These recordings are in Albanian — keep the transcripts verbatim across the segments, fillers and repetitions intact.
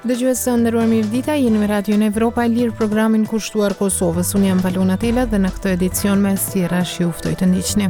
Dëgjues të nderuar, mirëdita, jeni me Radio Evropa e Lirë, programin kushtuar Kosovës. Unë jam Valona Tela dhe në këtë edicion me Stjera ju ftoj të ndiqni.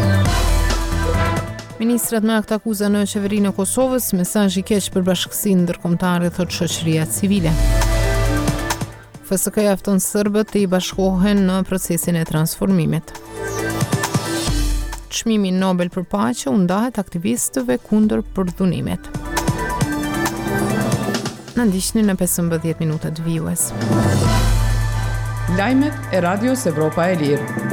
Ministrat me akt akuza në qeverinë e Kosovës, mesazh i keq për bashkësinë ndërkombëtare, thot shoqëria civile. F S K jafton serbët të i bashkohen në procesin e transformimit. Çmimi Nobel për paqe u ndahet aktivistëve kundër përdhunimit. Në ndiqni në pesëmbëdhjetë minutat vijues. Lajmet e Radios Evropa e Lirë.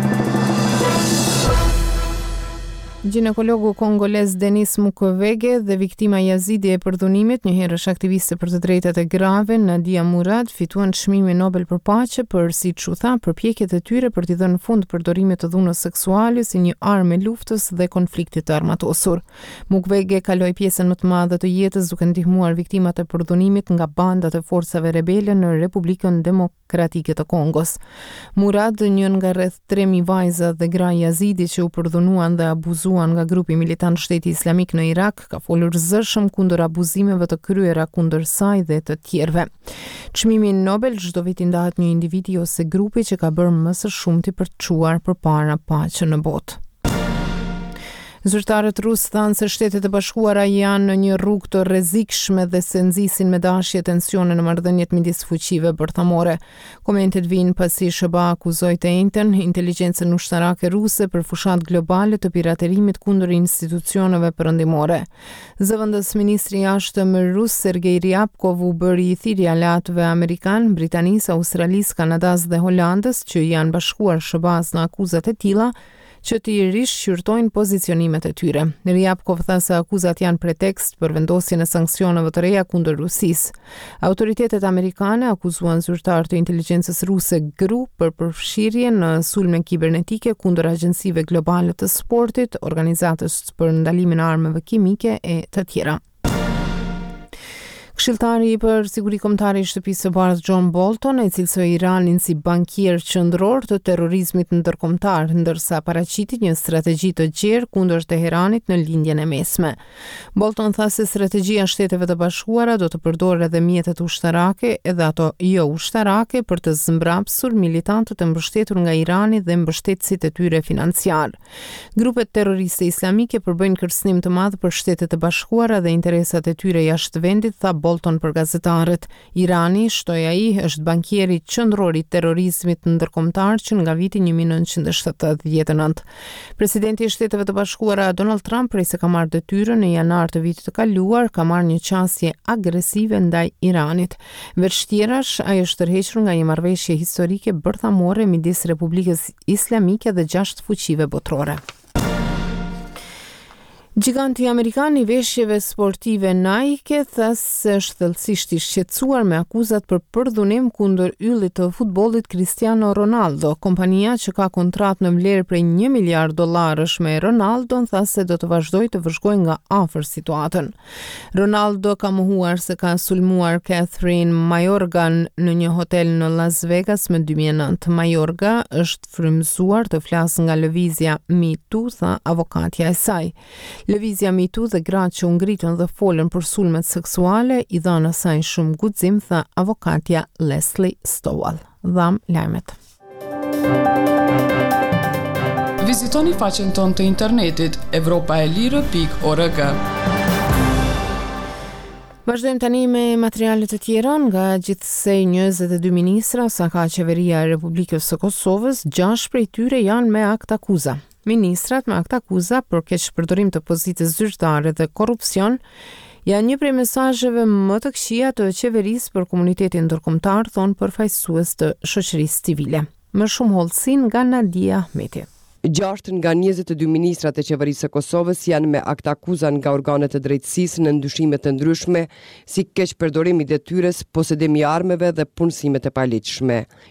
Ginekologu kongolez Denis Mukwege dhe viktima Yazidi e përdhunimit, një herësh aktiviste për të drejtat e grave, Nadia Murad, fituan çmimin Nobel për paqe për, siç u tha, përpjekjet e tyre për t'i dhënë fund përdorimit të dhunës seksuale si një armë e luftës dhe konfliktit të armatosur. Mukwege kaloi pjesën më të madhe të jetës duke ndihmuar viktimat e përdhunimit nga bandat e forcave rebele në Republikën Demokratike të Kongos. Murad, një nga rreth tre mijë vajza dhe gra Yazidi që u përdhunuan dhe abuzuan nga grupi militant Shteti Islamik në Irak, ka folur zërshëm kundër abuzimeve të kryera kundër saj dhe të tjerëve. Çmimi Nobel çdo vit i ndahet një individi ose grupi që ka bërë më së shumti për të çuar përpara paqen në botë. Zyrtarët rusë thanë se Shtetet e Bashkuara janë në një rrugë të rrezikshme dhe se nxisin me dashje tensione në marrëdhëniet midis fuqive bërthamore. Komentet vijnë pasi S B A akuzoi të njëjtën inteligjencën ushtarake ruse për fushat globale të piraterimit kundër institucioneve perëndimore. Zëvendës ministri i jashtëm rus Sergej Ryabkov u bëri i thirrje aleatëve amerikan, Britanisë, Australisë, Kanadas dhe Holandës që janë bashkuar S B A-s në akuzat e tilla që të i rishqyrtojnë pozicionimet e tyre. Ryabkov tha se akuzat janë pretekst për vendosjen e sanksioneve të reja kundër Rusisë. Autoritetet amerikane akuzuan zyrtar të inteligjencës ruse G R U për përfshirje në sulme kibernetike kundër agjencive globale të sportit, organizatës për ndalimin e armëve kimike e të tjera. Këshilltari për siguri kombëtare i Shtëpisë së Bardhë John Bolton e cilësoi Iranin si bankier qendror të terrorizmit ndërkombëtar, ndërsa paraqiti një strategji të gjerë kundër Teheranit në lindjen e mesme. Bolton tha se strategjia e Shteteve të Bashkuara do të përdorë edhe mjetet ushtarake, edhe ato jo ushtarake, për të zmbrapsur militantët e mbështetur nga Irani dhe mbështetësit e tyre financiar. Grupet terroriste islamike përbëjnë kërcënim të madh për Shtetet e Bashkuara dhe interesat e tyre jashtë vendit, tha Bolton për gazetarët. Irani, shtoi ai, është bankieri qendror i terrorizmit ndërkombëtar që nga viti një mijë nëntëqind e shtatëdhjetë e nëntë. Presidenti i Shteteve të Bashkuara Donald Trump, prej se ka marrë detyrën në janar të vitit të kaluar, ka marrë një qasje agresive ndaj Iranit. Veç tjerash, ai është tërhequr nga një marrëveshje historike bërthamore midis Republikës Islamike dhe gjashtë fuqive botërore. Giganti amerikan i veshjeve sportive Nike tha se është thellësisht i shqetësuar me akuzat për përdhunim kundër yllit të futbollit Cristiano Ronaldo. Kompania që ka kontratë në vlerë prej një miliard dollarësh me Ronaldo tha se do të vazhdojë të vëzhgojë nga afër situatën. Ronaldo ka mohuar se ka sulmuar Catherine Mayorgan në një hotel në Las Vegas me dy mijë e nëntë. Mayorga është frymëzuar të flasë nga lëvizja Me Too, tha avokatja e saj. Lëvizja Me Too dhe gratë që u ngritën dhe folën për sulmet seksuale i dhanë asaj shumë guxim, tha avokatja Leslie Stowell. Dham lajmet. Vizitoni faqen tonë të internetit evropaelire pikë org. Vazhdojmë tani me materialet të tjera. Nga gjithsej njëzet e dy ministra sa ka qeveria e Republikës së Kosovës, gjashtë prej tyre janë me akt akuza. Ministrat me akt akuza për keqpërdorim të pozitës zyrtare dhe korrupsion janë një prej mesazheve më të këqija të qeverisë për komunitetin ndërkombëtar, thonë përfaqësues të shoqërisë civile. Më shumë hollësi nga Nadia Ahmeti. Gjashtë nga njëzet e dy ministrat e qeverisë së Kosovës janë me akt akuza nga organet e drejtësisë në ndryshime të ndryshme, si keqpërdorim i detyrës, posedimi i armëve dhe punësimet e paligjshme.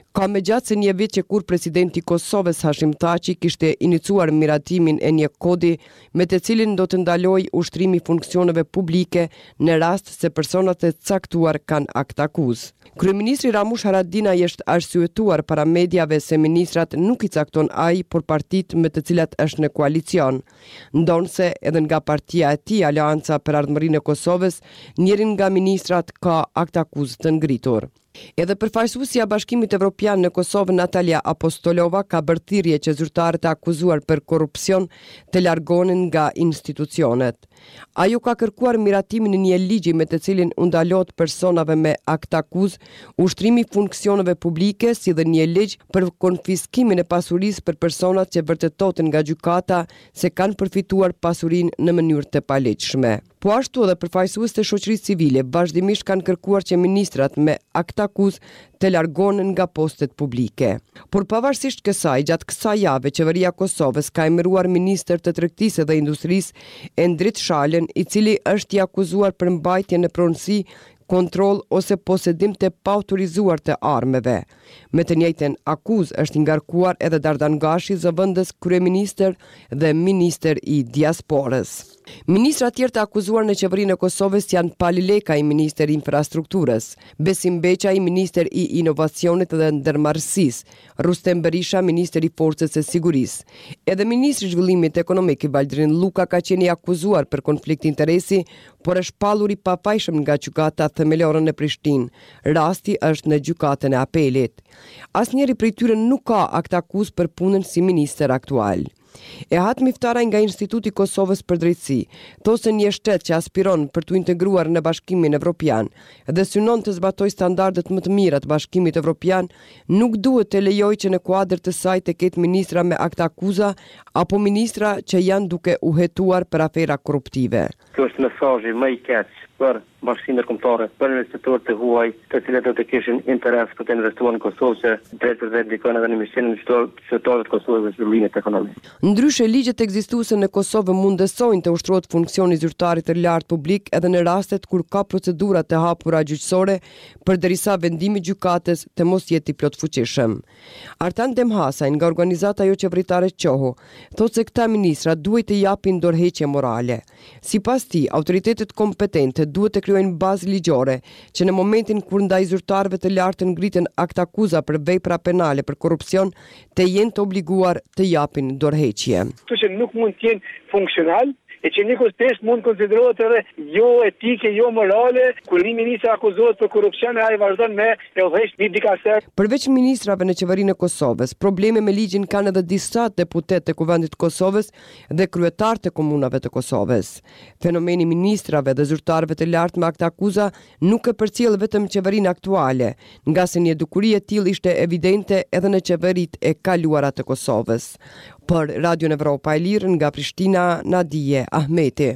Ka me gjatë se një vit që kur presidenti Kosovës Hashim Thaçi kishte iniciuar miratimin e një kodi me të cilin do të ndaloj ushtrimi funksioneve publike në rast se personat e caktuar kanë akt akuz. Kryeministri Ramush Haradinaj është arsyetuar para mediave se ministrat nuk i cakton ai, por partitë me të cilat është në koalicion. Ndonse edhe nga partia e tij Aleanca për Ardhmërinë e Kosovës, njërin nga ministrat ka akt akuz të ngritur. Edhe përfaqësuesja e Bashkimit Evropian në Kosovë Natalia Apostolova ka bërë thirrje që zyrtarët e akuzuar për korrupsion të largohen nga institucionet. Ajo ka kërkuar miratimin e një ligji me të cilin u ndalohet personave me akt akuz ushtrimi funksioneve publike, si dhe një ligj për konfiskimin e pasurisë për personat që vërtetohen nga gjykata se kanë përfituar pasurinë në mënyrë të palegjshme. Po ashtu edhe përfaqësues të shoqërisë civile vazhdimisht kanë kërkuar që ministrat me akt akuz të largohen nga postet publike. Por pavarësisht kësaj, gjatë kësaj jave, qeveria e Kosovës ka emëruar ministër të tregtisë dhe industrisë Endrit Shalën, i cili është i akuzuar për mbajtje në pronësi, kontroll ose posedim të paautorizuar të armëve. Me të njëjtën akuzë është ngarkuar edhe Dardan Gashi, zëvendës kryeministër dhe ministër i diasporës. Ministra tjerë të akuzuar në qeverinë e Kosovës janë Pali Lekaj, minister i infrastrukturës, Besim Beqaj, minister i inovacionit dhe ndërmarrësisë, Rustem Berisha, minister i forcës së sigurisë. Edhe ministri i zhvillimit ekonomik i Valdrin Luka ka qenë i akuzuar për konflikt interesi, por është shpallur i papajshëm nga gjykata themelore në Prishtinë. Rasti është në gjykatën e apelit. Asnjëri prej tyre nuk ka akt akuz për punën si minister aktual. E hat Miftaraj nga Instituti i Kosovës për Drejtësi, thosë një shtet që aspiron për të integruar në Bashkimin Evropian dhe synon të zbatoj standardet më të mira të Bashkimit Evropian, nuk duhet të lejojë që në kuadër të saj të ketë ministra me akt akuza apo ministra që janë duke u hetuar për afera korruptive. Kjo është mesazhi më i keq për bashkinë ndërkombëtare, për investitorët të huaj, të cilët do të kishin interes për të investuar në Kosovë, që drejt për drejt ndikojnë edhe në misimin e qytetarëve të Kosovës dhe zhvillimit ekonomik. Ndryshe, ligjet ekzistuese në Kosovë mundësojnë të ushtrohet funksioni zyrtarit të lartë publik edhe në rastet kur ka procedura të hapura gjyqësore, përderisa vendimi i gjykatës të mos jetë i plotfuqishëm. Artan Demhasaj nga organizata jo qeveritare Qoho thotë se këta ministra duhet të japin dorëheqje morale. Sipas tij, autoritetet kompetente duhet të krijojnë bazë ligjore që në momentin kur ndaj zyrtarëve të lartë ngriten akt akuza për vepra penale për korrupsion, të jenë të obliguar të japin dorëheqje. Kështu që nuk mund të jenë funksional e që një kontest mund konsiderohet edhe jo etike, jo morale, kur një ministër akuzohet për korrupsion e ai vazhdon me e udhëheq mbi dikasër. Përveç ministrave në qeverinë e Kosovës, probleme me ligjin kanë edhe disa deputet të Kuvendit të Kosovës dhe kryetar të komunave të Kosovës. Fenomeni ministrave dhe zyrtarëve të lartë me akt akuza nuk e përcjell vetëm qeverinë aktuale, nga se një dukuri e tillë ishte evidente edhe në qeveritë e kaluara të Kosovës. Për Radio Evropa e Lirë nga Prishtina, Nadije Ahmeti.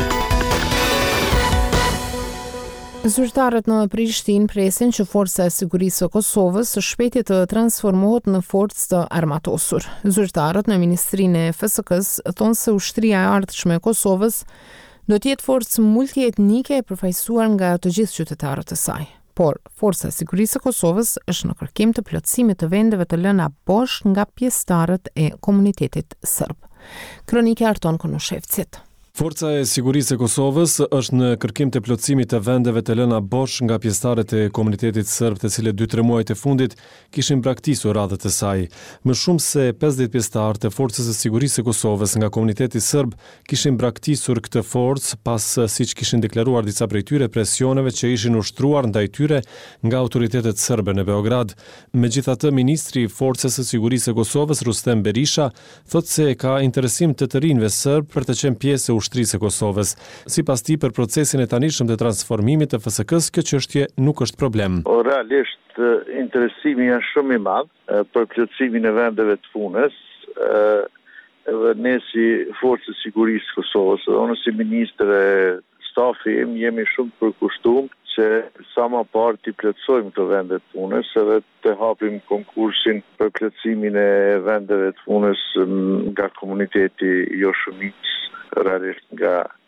Zyrtarët në Prishtinë presin që Forca e Sigurisë së Kosovës së shpejti të transformohet në forcë të armatosur. Zyrtarët në Ministrinë e F S K-s thonë se ushtria e ardhshme e Kosovës do të jetë forcë multietnike e përfaqësuar nga të gjithë qytetarët e saj. Por Forca e Sigurisë së Kosovës është në kërkim të plotësimit të vendeve të lëna bosh nga pjesëtarët e komunitetit serb. Kronike Arton Konushevcit. Forca e Sigurisë e Kosovës është në kërkim të plotësimit të vendeve të lëna bosh nga pjesëtarët e komunitetit serb, të cilët dy tre muajt e fundit kishin braktisur radhët e saj. Më shumë se pesëdhjetë pjesëtarë të Forcës së Sigurisë së Kosovës nga komuniteti serb kishin braktisur këtë forcë pas siç kishin deklaruar disa prej tyre presioneve që ishin ushtruar ndaj tyre nga autoritetet serbe në Beograd. Megjithatë, ministri i Forcës së Sigurisë së Kosovës, Rustem Berisha, thotë se ka interesim të të rinjve serb për të qenë pjesë e ushtrisë e Kosovës. Sipas tij, për procesin e tanishëm të transformimit të F S K-s, kjo çështje nuk është problem. Realisht interesimi është shumë i madh për plotësimin e vendeve të punës. Edhe ne si Forcë e Sigurisë së Kosovës, unë si ministër e stafi im jemi shumë të përkushtuar që sa më parë të plotësojmë këto vende të punës edhe të hapim konkursin për plotësimin e vendeve të punës nga komuniteti jo shumicë, realisht nga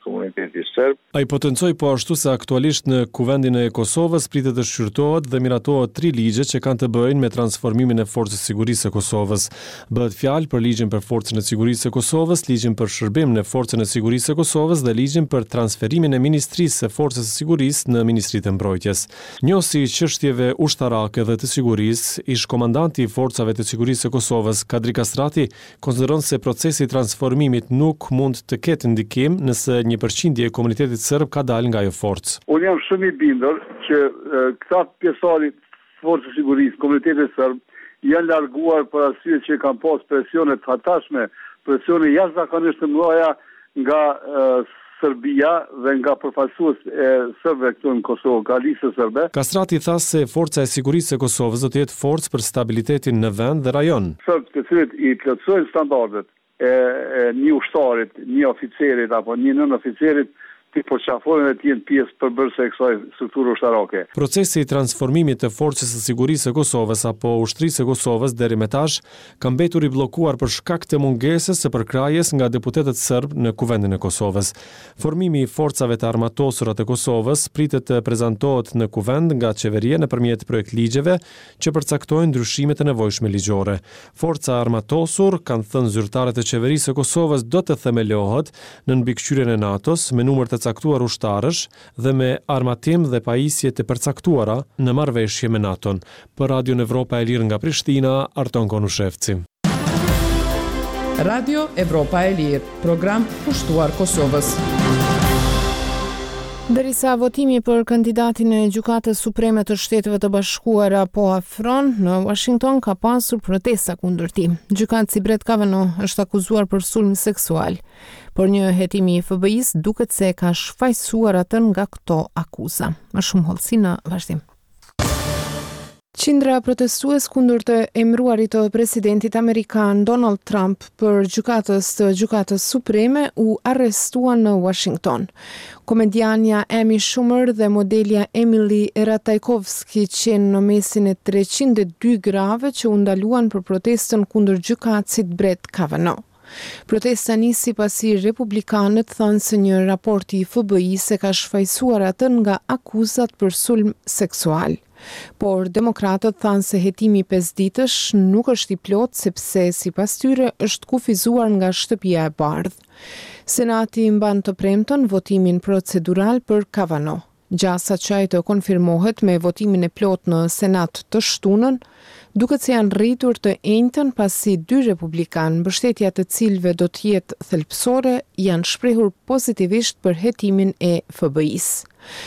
komuniteti serb. Ai potencoi po ashtu se aktualisht në Kuvendin e Kosovës pritet të shqyrtohet dhe miratohet tri ligje që kanë të bëjnë me transformimin e Forcës së Sigurisë së Kosovës. Bëhet fjalë për ligjin për Forcën e Sigurisë së Kosovës, ligjin për shërbimin e Forcën e Sigurisë së Kosovës dhe ligjin për transferimin e Ministrisë së Forcës së Sigurisë në Ministritë e Mbrojtjes. Njohësi i çështjeve ushtarake dhe të sigurisë, ish komandanti i Forcave të Sigurisë së Kosovës, Kadri Kastrati, konsideron se procesi i transformimit nuk mund të ketë ndikim nëse një përqindje e komunitetit serb ka dalë nga ajo forcë. Unë jam shumë i bindur që e, këta pjesëtarë forcës së sigurisë, komunitetit serb, janë larguar për arsye që kanë pas presione të hatashme, presione jashtëzakonisht të mëdha nga e, Serbia dhe nga përfaqësues e serbëve këtu në Kosovë, ka listë serbe. Kastrati tha se Forca e Sigurisë së Kosovës do të jetë forcë për stabilitetin në vend dhe rajon. Serbët të cilët i plotësojnë standardet e, e një ushtarit, një oficerit apo një nën oficerit, ti përqafojnë dhe t'jenë pjesë përbërëse e kësaj strukturë ushtarake. Procesi i transformimit të Forcës së Sigurisë së Kosovës apo Ushtrisë së Kosovës deri më tash ka mbetur i bllokuar për shkak të mungesës së përkrahjes nga deputetët serb në Kuvendin e Kosovës. Formimi i forcave të armatosura të Kosovës pritet të prezantohet në Kuvend nga qeveria nëpërmjet projekt ligjeve që përcaktojnë ndryshimet e nevojshme ligjore. Forca armatosur, kanë thënë zyrtarët e qeverisë së Kosovës, do të themelohet në mbikëqyrjen e NATO-s me numër të caktuar ushtarësh dhe me armatim dhe pajisje të përcaktuara në marrëveshje me NATO-n. Për Radion Evropa e Lirë nga Prishtina, Arton Konushevci. Radio Evropa e Lirë, program pushtuar Kosovës. Derisa votimi për kandidatin e Gjykatës Supreme të Shteteve të Bashkuara po afron, në Washington ka pasur protesta kundër tij. Gjykatësi Brett Kavanaugh është akuzuar për sulm seksual. Por një hetim i F B I-s duket se ka shfaqsuar atë nga këto akuza. Më shumë hollësi në vazhdim. Qindra protestues kundër të emëruarit të presidentit amerikan Donald Trump për gjykatës të Gjykatës Supreme u arrestuan në Washington. Komediania Amy Schumer dhe modelja Emily Ratajkowski qenë në mesin e treqind e dy grave që u ndaluan për protestën kundër gjykatësit Brett Kavanaugh. Protesta nisi pasi republikanët thanë se një raport i F B I se ka shfaqsuar atë nga akuzat për sulm seksual. Por demokratët thanë se hetimi pesëditësh nuk është i plot sepse sipas tyre është kufizuar nga shtëpia e bardhë. Senati mban të premton votimin procedural për Kavanaugh. Gjasa që ai të konfirmohet me votimin e plot në Senat të shtunën, duket se janë rritur të enjtën pasi dy republikanë, mbështetja të cilëve do të jetë thelbësore, janë shprehur pozitivisht për hetimin e F B I-s.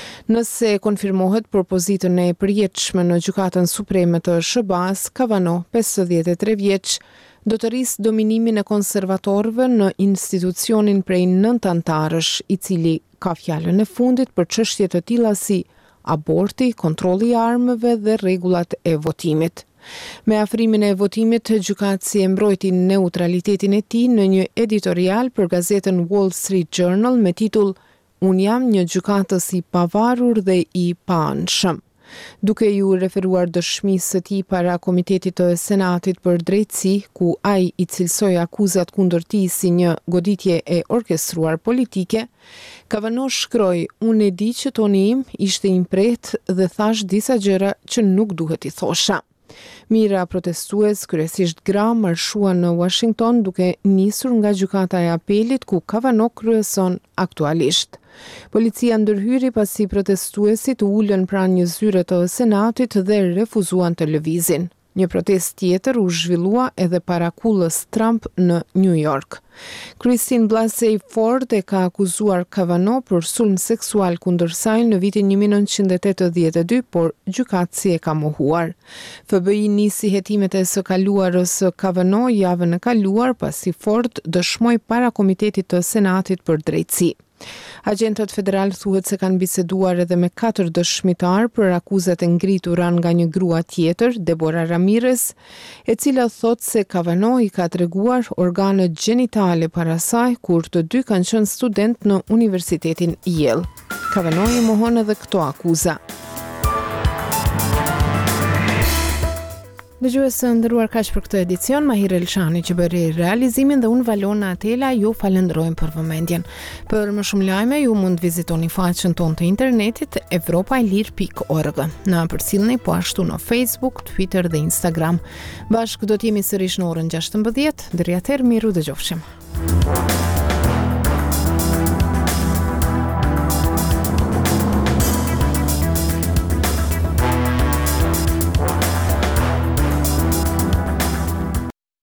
Nëse konfirmohet propozitën e përjetshme në Gjykatën Supreme të S B A-s, Kavanaugh, pesëdhjetë e tre vjeç, do të rrisë dominimin e konservatorëve në institucionin prej nëntë antarësh, i cili ka fjalën e fundit për çështje të tilla si aborti, kontrolli i armëve dhe rregullat e votimit. Me afrimin e votimit, gjykatësi e mbrojti neutralitetin e tij në një editorial për gazetën Wall Street Journal me titull "Unë jam një gjykatës i pavarur dhe i paanshëm", duke ju referuar dëshmisë së tij para Komitetit të Senatit për Drejtësi, ku ai i cilsoi akuzat kundër tij si një goditje e orkestruar politike. Kavanaugh shkroi: "Unë e di që toni im ishte i mprehtë dhe thash disa gjëra që nuk duhet i thosha." Mira protestues, kryesisht gra, marshuan në Washington duke nisur nga gjykata e apelit ku Kavanaugh kryeson aktualisht. Policia ndërhyri pasi protestuesit ulën pranë një zyre të Senatit dhe refuzuan të lëvizin. Një protestë tjetër u zhvillua edhe para kullës Trump në New York. Christine Blasey Ford e ka akuzuar Kavanaugh për sulm seksual kundër saj në vitin nineteen eighty-two, por gjykatësi e ka mohuar. F B I nisi hetimet e së kaluarës së Kavanaugh javën e kaluar pasi Ford dëshmoi para Komitetit të Senatit për Drejtësi. Agjentët federal thuhet se kanë biseduar edhe me katër dëshmitar për akuzat e ngritura nga një grua tjetër, Deborah Ramirez, e cila thot se Kavanaugh i ka treguar organet gjenitale para saj kur të dy kanë qenë student në Universitetin Yale. Kavanaugh i mohon edhe këto akuza. Dëgjues së nderuar, kaq për këtë edicion. Mahir Elshani që bëri realizimin dhe unë Valona Atela ju falenderojmë për vëmendjen. Për më shumë lajme ju mund vizitoni faqen tonë të internetit evropailir pikë org. Na përcjellni po ashtu në Facebook, Twitter dhe Instagram. Bashkë do të jemi sërish në orën gjashtëmbëdhjetë. Deri atëherë miru dëgjofshim.